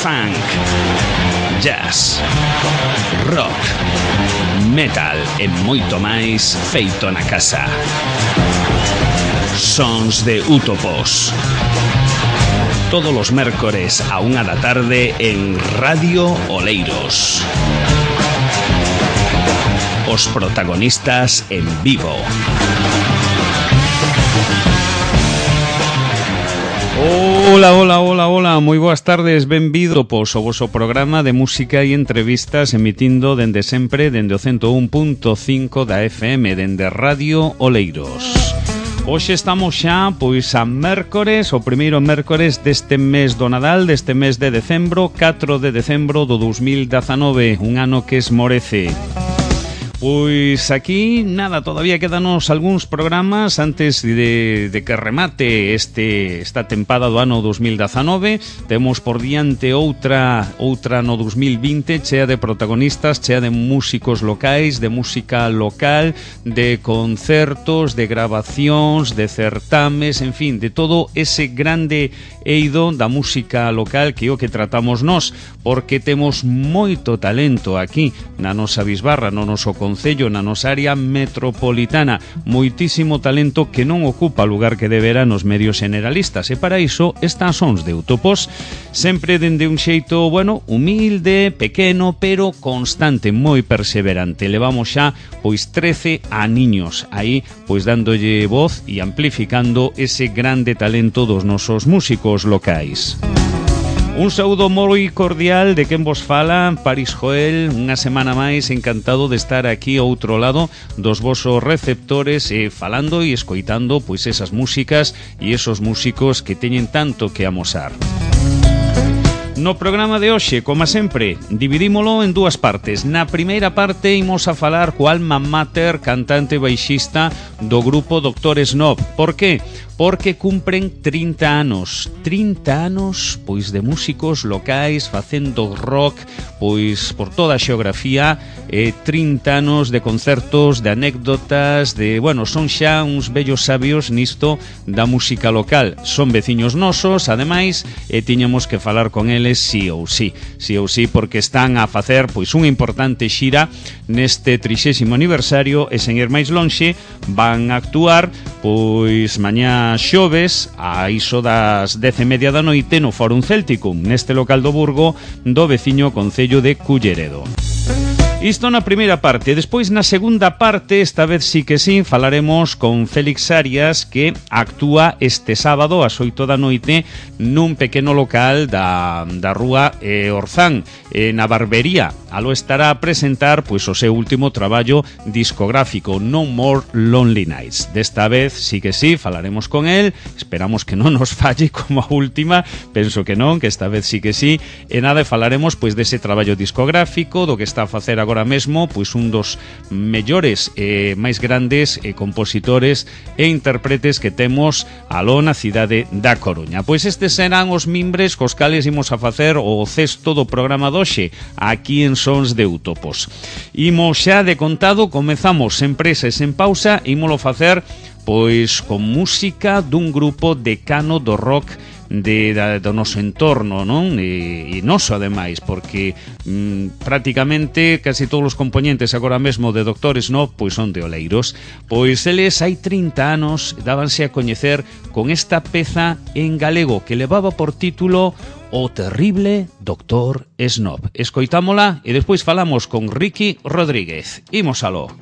funk, jazz, rock, metal e moito máis feito na casa. Sons de Utopos. Todos os mércores a 1 da tarde en Radio Oleiros. Os protagonistas en vivo. Hola, moi boas tardes, benvido pois o voso programa de música e entrevistas emitindo dende sempre dende o 101.5 da FM, dende Radio Oleiros. Hoxe estamos xa, pois, a mércores, o primeiro mércores deste mes do Nadal, deste mes de decembro, 4 de decembro do 2019, un ano que esmorece. Pois aquí, nada, todavía quedanos algúns programas antes de que remate esta tempada do ano 2019. Temos por diante outra no 2020 chea de protagonistas, chea de músicos locais, de música local, de concertos, de grabacións, de certames, en fin, de todo ese grande eido da música local que é o que tratamos nós, porque temos moito talento aquí na nosa bisbarra, no noso concello, na nosa área metropolitana, moitísimo talento que non ocupa o lugar que debera nos medios generalistas, e para iso estas Sons de Utopos, sempre dende un xeito, bueno, humilde, pequeno, pero constante, moi perseverante. Levamos xa, pois, 13 aniños aí, pois, dándolle voz e amplificando ese grande talento dos nosos músicos locais. Un saúdo moi cordial de quen vos fala, Paris Joel, unha semana máis, encantado de estar aquí ao outro lado dos vosos receptores, falando e escoitando pois esas músicas e esos músicos que teñen tanto que amosar. No programa de hoxe, como sempre, dividímolo en dúas partes. Na primeira parte imos a falar co alma mater, cantante e baixista do grupo Dr. Snob. Por qué? Porque cumpren 30 anos pois de músicos locais facendo rock pois por toda a xeografía, 30 anos de concertos, de anécdotas, de, bueno, son xa uns vellos sabios nisto da música local. Son veciños nosos, ademais, e tiñamos que falar con eles sí ou sí, porque están a facer pois unha importante xira neste 30º aniversario, e sen ir máis lonxe van a actuar pois mañá xoves a iso das 10:30 da noite no Fórum Céltico, neste local do Burgo do veciño concello de Culleredo. Isto na primeira parte. Despois, na segunda parte, esta vez sí que sí, falaremos con Félix Arias, que actúa este sábado ás 8 da noite nun pequeno local da rúa Orzán, na Barbería. Aló estará a presentar pois o seu último traballo discográfico, No More Lonely Nights. Desta vez sí que sí, falaremos con él. Esperamos que non nos falle como a última. Penso que non, que esta vez sí que sí. E nada, falaremos pois dese traballo discográfico, do que está a facer agora mesmo, pois un dos mellores e máis grandes compositores e intérpretes que temos aló na cidade da Coruña. Pois estes serán os mimbres cos cales imos a facer o cesto do programa doxe aquí en Sons de Utopos. Imos xa de contado, comezamos sen presa e sen pausa, ímolo facer pois con música dun grupo decano do rock do noso entorno, non? E noso, ademais, porque prácticamente casi todos os componentes agora mesmo de Dr. Snob pois son de Oleiros. Pois eles hai 30 anos dábanse a coñecer con esta peza en galego que levaba por título O terrible Dr. Snob. Escoitámola e despois falamos con Ricky Rodríguez. Imos aló.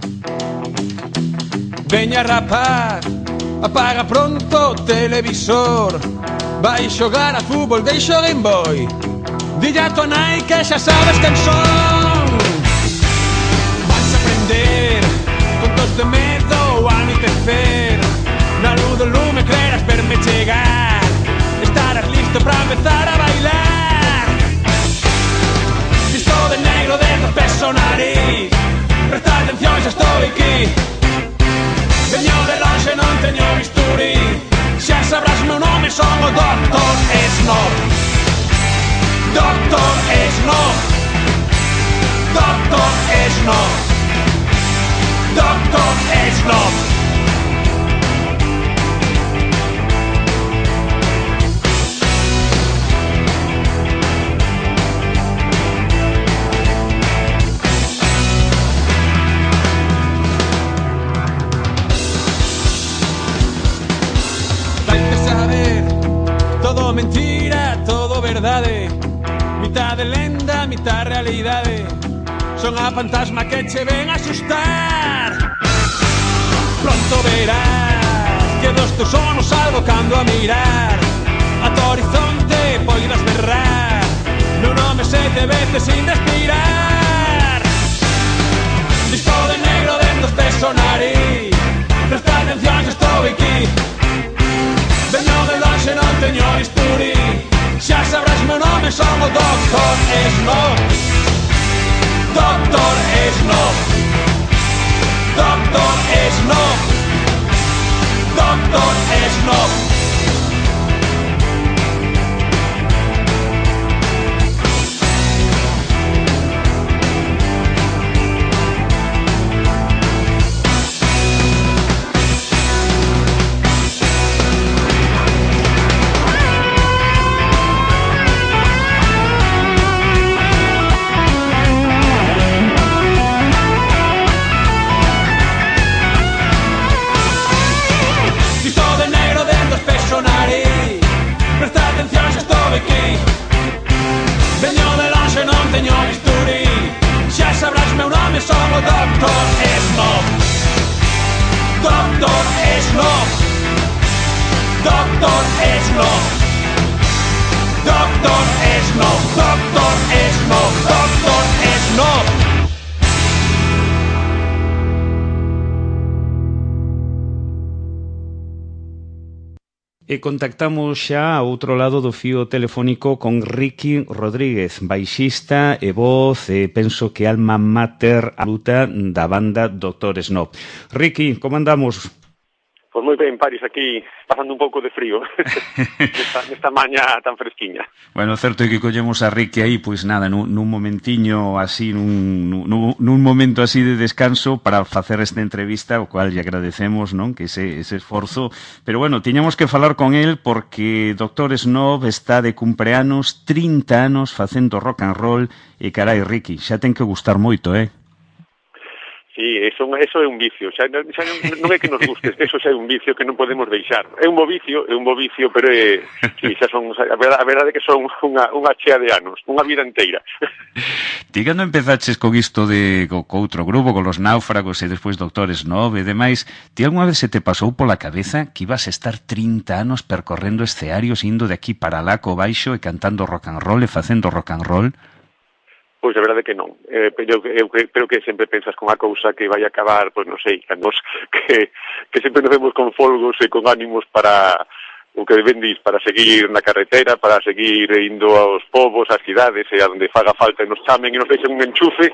Veña rapaz, apaga pronto o televisor. Vai xogar a fútbol, deixo Game Boy. Dille a tua nai que xa sabes quen son. Vais aprender contos de medo ao anoitecer. Na luz do lume creerás verme chegar. Estarás listo para empezar a bailar. Visto de negro desde o peso nariz. Presta atención, xa estou aquí. Veño de longe, non teño bisturí. Xa sabrás meu nome, son o Dr. Snob. Dr. Snob. Dr. Snob. Dr. Snob. Todo mentira, todo verdade, mitad de lenda, mitad realidade. Son a fantasma que che ven a asustar. Pronto verás que dos teus sonos algo cando a mirar ata o horizonte poidas berrar meu nome 7 veces sin respirar. Disco de negro dentro este sonarí, presta atención que estou aquí. Veño de longe, non teño bisturí, xa sabrás meu nome, son o Doctor Snob. Doctor Snob, Doctor Snob, Doctor Snob. Presta atención se estou aquí. Veño de longe, non teño bisturí, xa sabrás meu nome, son o Doctor Snob. Doctor Snob, Doctor Snob, Doctor Snob, Doctor Snob, Doctor Snob. E contactamos xa ao outro lado do fío telefónico con Ricky Rodríguez, baixista e voz, penso que alma mater absoluta da banda Doctor Snob. Ricky, como andamos? Pois moi ben, Paris, aquí pasando un pouco de frío nesta maña tan fresquiña. Bueno, certo é que collemos a Ricky aí, pois nada, nun momentiño así, nun momento así de descanso para facer esta entrevista, o cual lle agradecemos, non, que ese esforzo, pero bueno, tiñamos que falar con el porque Doctor Snob está de cumpleanos, 30 anos facendo rock and roll, e carai, Ricky, xa ten que gustar moito, Sí, eso é un vicio, xa non é que nos guste, eso xa é un vicio que non podemos deixar. É un bo vicio, pero sí, xa son, a verdade é que son unha chea de anos, unha vida inteira. Ti cando empezaches con isto co outro grupo, con los náufragos e despois Doctor Snob e demais, ti algunha vez se te pasou pola cabeza que ibas a estar 30 anos percorrendo escearios, indo de aquí para lá co baixo e cantando rock and roll e facendo rock and roll? Pois a verdade que non. Eu creo que sempre pensas con a cousa que vai acabar, pois non sei, que sempre nos vemos con folgos e con ánimos para o que ben dis, para seguir na carretera, para seguir indo aos povos, ás cidades e a onde faga falta e nos chamen e nos deixen un enchufe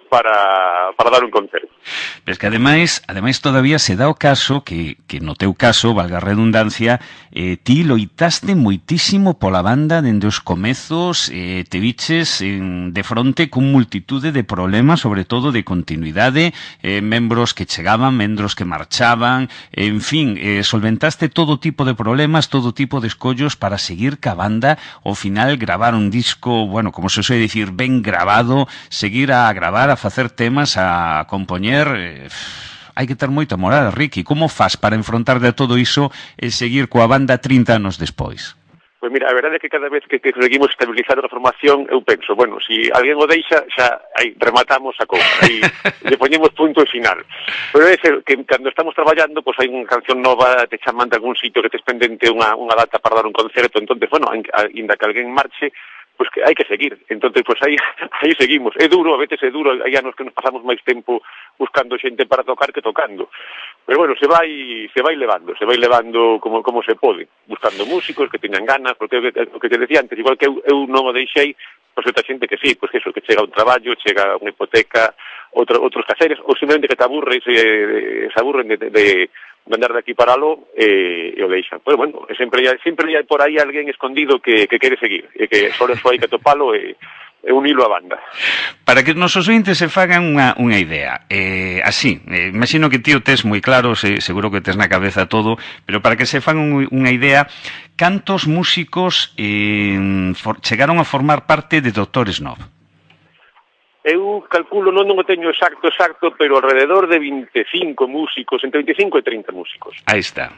para dar un concerto. Pero que ademais todavía se dá o caso que no teu caso, valga a redundancia, ti loitaste moitísimo pola banda dende os comezos, te viches de fronte con multitude de problemas, sobre todo de continuidade, membros que chegaban, membros que marchaban, en fin, solventaste todo tipo de problemas, todo tipo de escollos para seguir ca banda, ao final gravar un disco, bueno, como se suele dicir, ben grabado, seguir a gravar, a facer temas, a compoñer, hai que ter moita moral, Ricky. Como faz para enfrontar de todo iso e seguir coa banda 30 anos despois? Pois mira, a verdade é que cada vez que conseguimos estabilizar a formación, eu penso, bueno, se alguén o deixa, xa aí rematamos a cousa, aí lle poñemos punto e final. Pero é que cando estamos traballando, pois hai unha canción nova, te chaman de algún sitio que tes pendente unha data para dar un concerto, entonces, bueno, ainda que alguén marche, pois que hai que seguir. Entonces, pois aí seguimos. É duro, a veces é duro, hai anos que nos pasamos máis tempo buscando xente para tocar que tocando. Pero bueno, se vai levando como se pode, buscando músicos que teñan ganas, porque o que te decía antes, igual que eu non o deixei, pois outra xente que sí, pois que eso, que chega un traballo, chega unha hipoteca, outros caseres, ou simplemente que te aburres, se aburren de andar de aquí para lo e o deixan. Pero bueno, sempre hai por aí alguén escondido que quere seguir, e que só hai que topalo e unilo a banda. Para que os nosos ointes se fagan unha idea, así, imagino que ti o tes moi claro, seguro que tes na cabeza todo, pero para que se fagan unha idea, cantos músicos chegaron a formar parte de Doctor Snob? Eu calculo, non o teño exacto, pero alrededor de 25 músicos, entre 25 e 30 músicos. Aí está.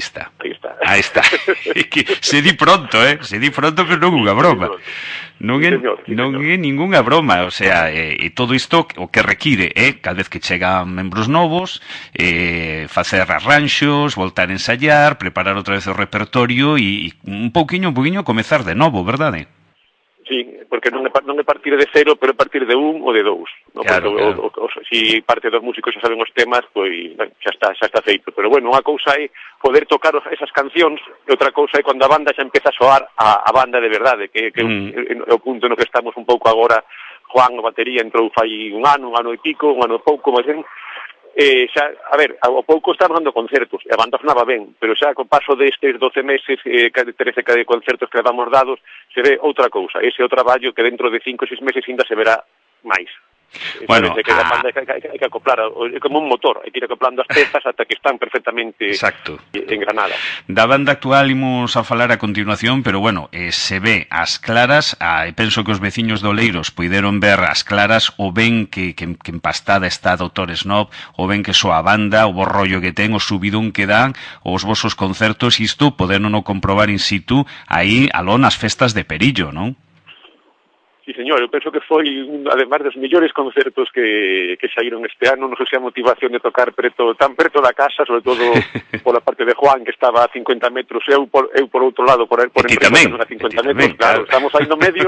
Se di pronto, pero non unha broma. Non é ningunha broma, o sea, e todo isto o que require cada vez que chegan membros novos, facer arranxos, voltar a ensayar, preparar outra vez o repertorio e un pouquiño comezar de novo, verdade? Sí, porque non é partir de cero, pero é partir de un ou de dous. No? Claro, Si parte dos músicos xa saben os temas, pois xa está feito. Pero bueno, unha cousa é poder tocar esas cancións, e outra cousa é cando a banda xa empeza a soar a banda de verdade, que é o punto no que estamos un pouco agora. Juan, a batería, entrou fai un ano e pico, un ano e pouco, máis ben. Xa, a ver, ao pouco estamos dando concertos, e a banda sonaba ben, pero xa co paso destes 12 meses, 13 concertos que levamos dados, se ve outra cousa, ese é o traballo que dentro de 5 ou 6 meses ainda se verá máis. Bueno, que a banda hai que acoplar, é como un motor, hai que ir acoplando as pezas ata que están perfectamente engranadas. Da banda actual imos a falar a continuación, pero bueno, se ve as claras, e penso que os veciños de Oleiros puideron ver as claras o ben que empastada está Dr. Snob, o ben que soa a banda, o bo rollo que ten, o subidón que dan, os vosos concertos, isto podernos comprobar in situ aí aló nas festas de Perillo, non? Sí, señor, eu penso que foi, además dos mellores concertos que saíron este ano, non sei se a motivación de tocar tan preto da casa, sobre todo pola parte de Juan, que estaba a 50 metros, eu por outro lado, por enriba, a 50 metros, claro, estamos aí no medio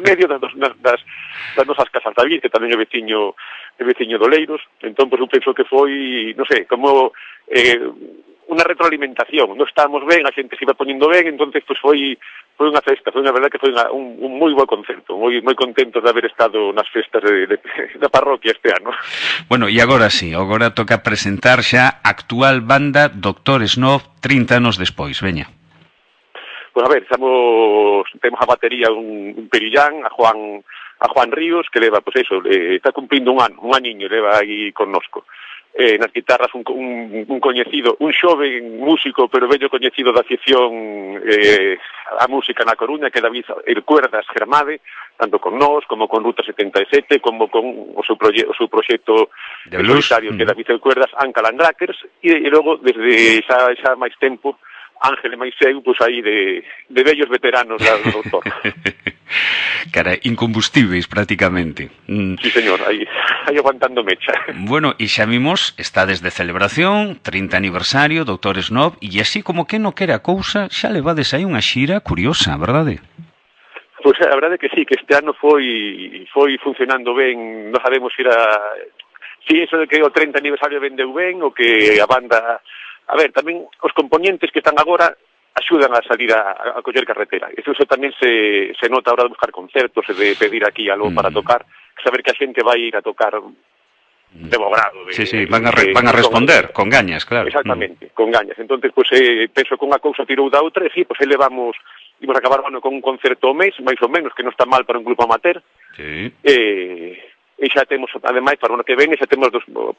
das nosas casas. David, que tamén é veciño de Oleiros, entón, pois, eu penso que foi, non sei, como unha retroalimentación, non estábamos ben, a xente se iba poñendo ben, entonces, pois, foi unha festa, foi unha verdade que foi un moi bo concerto, moi contentos de haber estado nas festas da parroquia este ano. Bueno, e agora sí, agora toca presentar xa a actual banda Dr. Snob 30 anos despois, veña. Pois a ver, temos a batería un perillán, a Juan Ríos, que leva, pois eso, está cumplindo un aniño, leva aí connosco. Nas guitarras un coñecido, un xoven músico, pero vello coñecido da afición a música na Coruña, que é David Cuerdas Germade, tanto con nós, como con Ruta 77, como con o seu proxecto solitario, que é David Cuerdas, Ancalandrackers, e logo, desde xa máis tempo, Ángel e máis eu, pois aí de vellos veteranos do doutor. Cara, incombustibles prácticamente. Sí, señor, aí aguantando mecha. Bueno, e xa vimos, está desde celebración, 30 aniversario, Dr. Snob, e así como que non quere a cousa, xa levades aí unha xira curiosa, verdade? Pois a verdade que sí, que este ano foi funcionando ben, non sabemos si eso de que o 30 aniversario vendeu ben, ou que a banda... A ver, tamén os componentes que están agora axudan a salir a coller carretera. Eso tamén se nota a hora de buscar concertos e de pedir aquí algo para tocar, saber que a xente vai ir a tocar de bo grado. Sí, van a responder, con gañas, claro. Exactamente, con gañas. Entonces, pues, penso que unha cousa tirou da outra, e sí, pues, imos a acabar con un concerto ao mes, máis ou menos, que non está mal para un grupo amateur. Sí. E xa temos, ademais, para o ano que ven, xa temos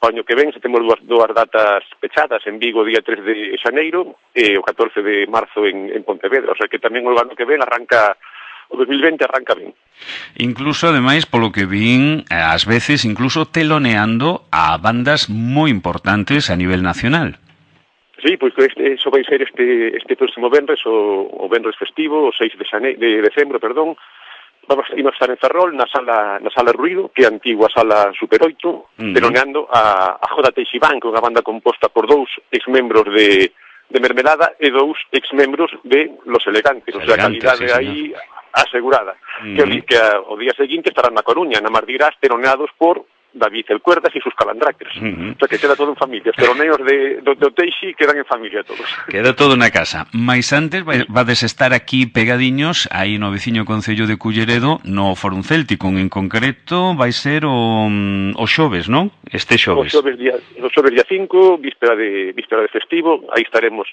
dúas datas pechadas en Vigo, día 3 de xaneiro, e o 14 de marzo en Pontevedra, o sea que tamén o ano que ven o 2020 arranca ben. Incluso, ademais, polo que vin, ás veces, incluso teloneando a bandas moi importantes a nivel nacional. Sí, pois eso vai ser este próximo venres, o venres festivo, o 6 de decembro, perdón. Vamos a estar en Ferrol, na sala Ruido, que é a antigua sala Super 8, teloneando a Joda Teixibán, que é unha banda composta por 2 exmembros de Mermelada e 2 exmembros de Los Elegantes, o sea, a calidade aí asegurada. Que o día seguinte estarán na Coruña, na Mardi Gras, teloneados por David el Cuerdas e sus Calandrackers. O sea, que queda todo en familia. Os teloneos do Teixi quedan en familia todos. Queda todo na casa. Mais antes vades estar aquí pegadiños, aí no veciño concello de Culleredo, no Forum Céltico, en concreto vai ser o xoves, non? Este xoves. O xoves día 5, víspera de festivo, aí estaremos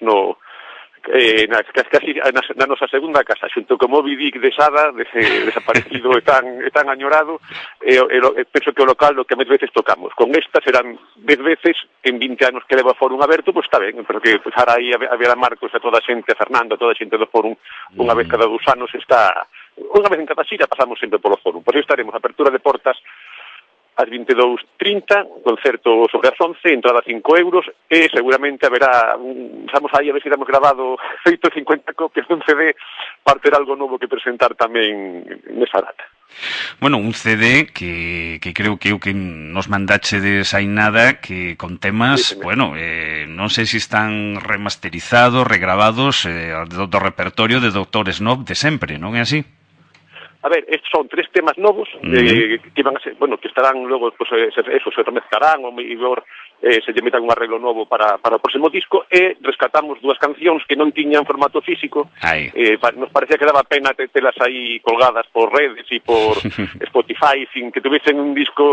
casi na nosa segunda casa, xunto con Moby Dick de Sada, desaparecido e tan añorado, penso que o local o que máis veces tocamos. Con esta serán 10 veces en 20 anos que leva o Forum aberto, pois está ben, pero que ahora aí haberá Marcos e toda a xente, a Fernando, toda a xente do Forum, unha vez cada 2 anos unha vez en cada xira pasamos sempre polo Forum. Pois estaremos, apertura de portas ás 22:30, concerto sobre as 11, entrada 5 euros, e seguramente haberá, estamos aí a ver se damos grabado 150 copias dun CD para ter algo novo que presentar tamén nesa data. Bueno, un CD que creo que o que nos mandachedes hai nada, que con temas, bueno, non sei se están remasterizados, regrabados do repertorio de Dr. Snob de sempre, non é así? A ver, estes son 3 temas novos que van a ser, bueno, que estarán logo, pues, se remezclarán ou mellor se lle metan un arreglo novo para o próximo disco, e rescatamos 2 cancións que non tiñan formato físico. Nos parecía que daba pena telas aí colgadas por redes e por Spotify sin que tuviesen un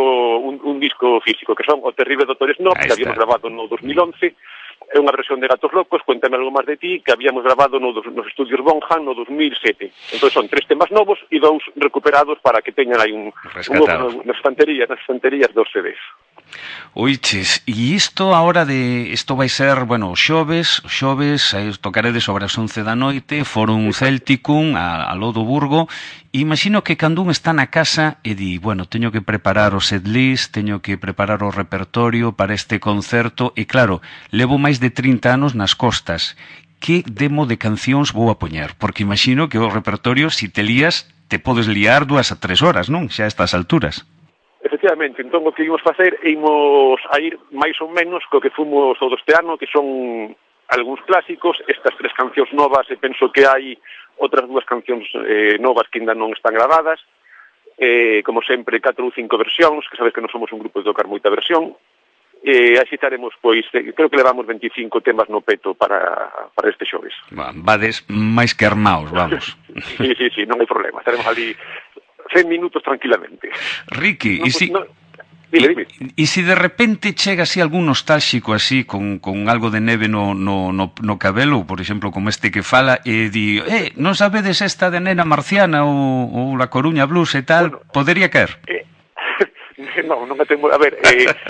disco físico, que son O terrible Dr. Snob, que habíamos grabado no 2011, é unha versión de Gatos Locos, Cuéntame algo máis de ti, que habíamos grabado nos estudios Bonham no 2007. Entón son 3 temas novos e 2 recuperados para que teñan aí un nas estanterías dos CDs. Oiches, e isto agora isto vai ser, bueno, xoves, tocaredes sobre as 11 da noite, Forum Celticum, a Lodo Burgo. Imagino que cando un está na casa e di, bueno, teño que preparar o setlist, teño que preparar o repertorio para este concerto, e claro, levo máis de 30 anos nas costas. Que demo de cancións vou a poñer? Porque imagino que o repertorio, se te lías, te podes liar 2 a 3 horas, non? Xa a estas alturas. Efectivamente, entón o que ímos facer é imos a ir máis ou menos co que fomos todo este ano, que son algúns clásicos, estas 3 cancións novas, e penso que hai outras 2 cancións novas que ainda non están gravadas, como sempre 4 ou 5 versións, que sabes que non somos un grupo de tocar moita versión, e así estaremos, pois, creo que levamos 25 temas no peto para este xoves. Vades máis que armaos, vamos. Sí, non hai problema, estaremos ali 100 minutos tranquilamente. Ricky, Dime. E se de repente chega así algún nostálxico así con algo de neve no cabelo, por exemplo, como este que fala, e di, non sabedes esta de Nena Marciana ou La Coruña Blues e tal, bueno, podería caer? Non me temo, a ver,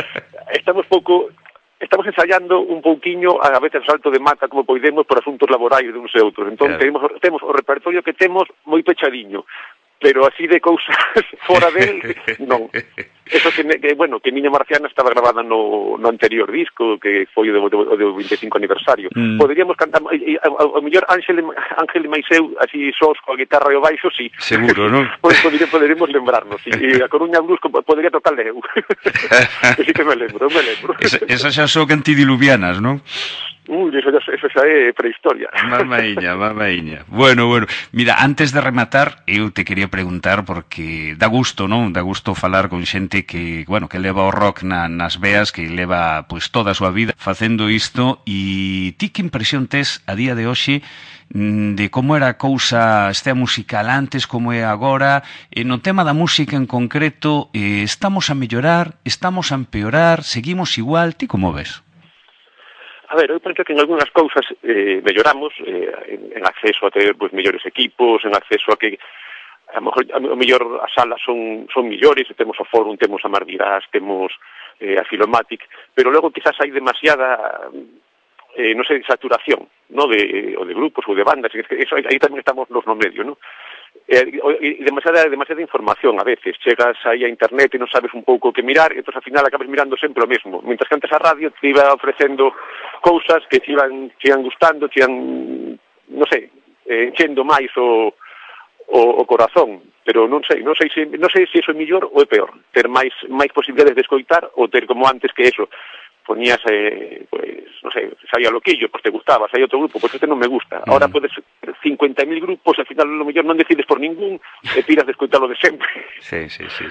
estamos ensayando un pouquiño a veces salto de mata como poidemos por asuntos laborais de uns e outros, entón claro. temos o repertorio que temos moi pechadiño, pero así de cousas fora del, non. Eso que Niña Marciana estaba grabada no anterior disco, que foi o do 25 aniversario. Poderíamos cantar, ao mellor Ángel e Maiseu, así sós coa guitarra e o baixo, sí. Seguro, non? Poderíamos lembrarnos, e a Coruña Blues podría tocar eu. Así que me lembro. Esas xa son antidiluvianas, non? Eso xa é prehistoria. Mamaíña. Bueno, mira, antes de rematar, eu te quería preguntar, porque dá gusto, non? Dá gusto falar con xente que, bueno, que leva o rock nas veas, que leva, pois, toda a súa vida facendo isto, e ti que impresión tes a día de hoxe de como era a cousa este musical antes, como é agora, no tema da música en concreto, estamos a mellorar, estamos a empeorar, seguimos igual, ti como ves? A ver, eu penso que en algunhas cousas melloramos, en acceso a ter mellores equipos, en acceso a que a mellor as salas son millores, temos o Forum, temos a Mardirás, temos a Filomatic, pero logo quizás hai demasiada saturación, ¿no? de grupos ou de bandas, aí tamén estamos nos no medio, ¿no? E demasiada información a veces, chegas aí a internet e non sabes un pouco o que mirar, e entón ao final acabas mirando sempre o mesmo, mientras que antes a radio te iba ofrecendo cousas que te iban gustando, te iban, non sei, enchendo máis o corazón, pero non sei se iso é mellor ou é peor, ter máis posibilidades de escoitar ou ter como antes que eso, ponías, pues, non sei, saía Loquillo, pues te gustaba, saía outro grupo, pues este non me gusta. Ahora podes 50.000 grupos, al final lo mellor non decides por ningún, e tiras de escoitalo de sempre. Sí.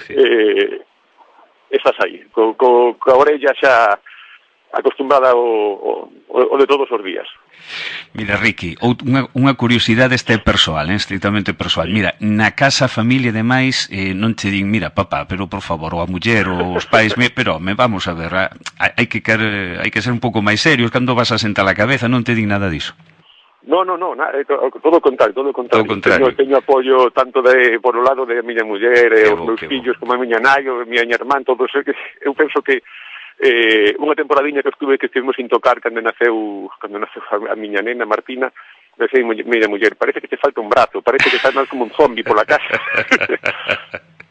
Estás aí, coa orella xa acostumbrada ao de todos os días. Mira, Ricky, unha curiosidade este persoal, estritamente persoal. Mira, na casa, familia e demais, non te din, mira, papá, pero por favor, ou a muller, ou os pais, pero vamos a ver, hai que ser un pouco máis serios cando vas a sentar a cabeza, non te din nada diso. No, todo o contrario. Teño apoio tanto por o lado de a miña muller, os meus fillos, como a miña nai, a miña irmán, todos. Eu penso que unha temporadiña que estivemos sin tocar cando naceu a miña nena Martina, decía miña muller, parece que te falta un brazo, parece que estás máis como un zombi pola casa.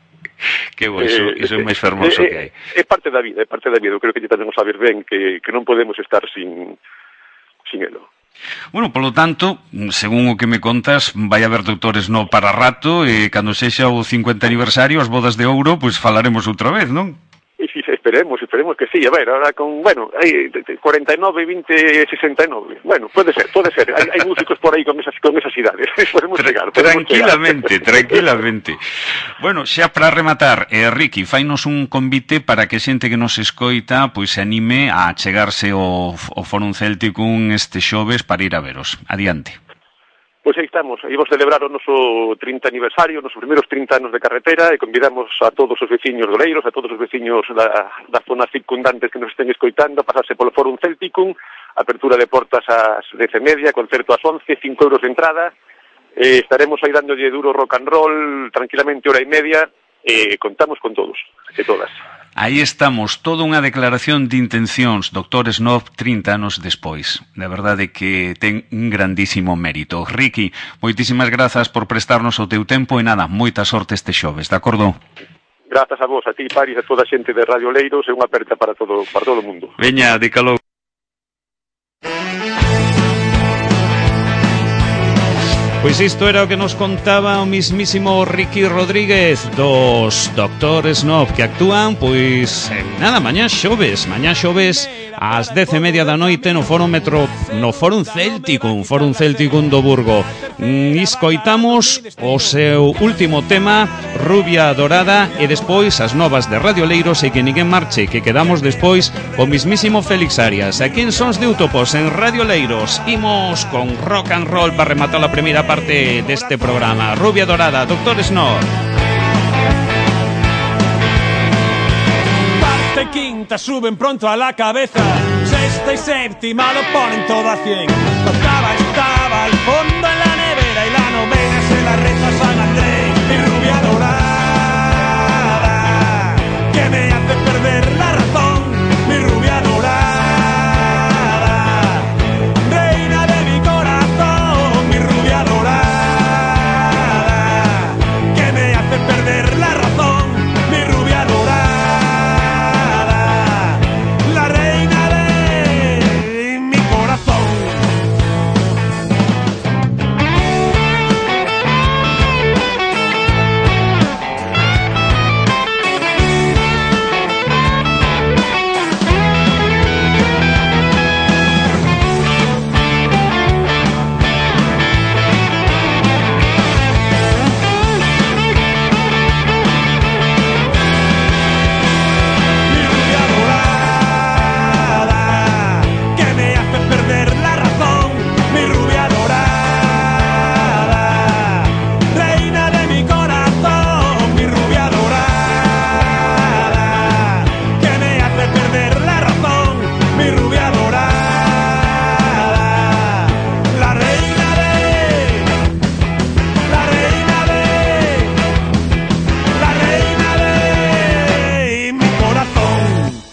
Que bo, iso é máis fermoso que hai. É parte da vida, eu creo que lle podemos saber ben que non podemos estar sin elo. Bueno, polo tanto, según o que me contas, vai haber Doutores no para rato e cando sexa o 50 aniversario, as bodas de ouro, pois falaremos outra vez, non? E si, esperemos que sí. A ver, ahora con, bueno, hai 49, 20, 69. Bueno, pode ser. Hai músicos por aí con esas idades. Podemos chegar. Tranquilamente. Bueno, xa para rematar, Ricky, fainos un convite para que xente que nos escoita pois se anime a chegarse ao Fórum Celticum este xoves para ir a veros. Adiante. Pois aí estamos, íbamos celebrar o noso 30 aniversario, os nosos primeiros 30 anos de carretera, e convidamos a todos os veciños de Oleiros, a todos os veciños das zonas circundantes que nos estén escoitando a pasarse polo Fórum Celticum, apertura de portas ás 10:30, concerto ás 11, 5 euros de entrada, estaremos aí dándolle duro rock and roll, tranquilamente hora e media, e contamos con todos e todas. Aí estamos, toda unha declaración de intencións, Dr. Snob 30 anos despois. De verdade que ten un grandísimo mérito. Ricky, moitísimas grazas por prestarnos o teu tempo e nada, moita sorte este xoves, de acordo? Grazas a vos, a ti, Paris, a toda a xente de Radio Oleiros, e unha aperta para todo o mundo. Veña, de calor. Pois isto era o que nos contaba o mismísimo Ricky Rodríguez dos Dr. Snob, que actúan, pois, nada, mañá xoves ás 10:30 da noite no Fórum Celticum do Burgo. Escoitamos o seu último tema, Rubia Dorada, e despois as novas de Radio Oleiros e que ninguén marche, que quedamos despois o mismísimo Félix Arias. Aquí en Sons de Utopos, en Radio Oleiros, imos con rock and roll para rematar a primeira parte deste programa. Rubia Dorada, Dr. Snob. Parte quinta suben pronto a la cabeza, sexta y séptima lo ponen todo a 100. Octava estaba al fondo en la nevera y la novena se la reza San Andrés. Mi rubia dorada, que me hace perder la razón. Mi rubia dorada, reina de mi corazón. Mi rubia dorada, que me hace perder la razón. Mi rubia dorada, la reina de mi corazón. Mi rubia dorada, que me hace perder la razón. Mi rubia dorada, reina de mi corazón. Mi rubia dorada, que me hace perder la razón. Mi rubia dorada, la reina de mi corazón.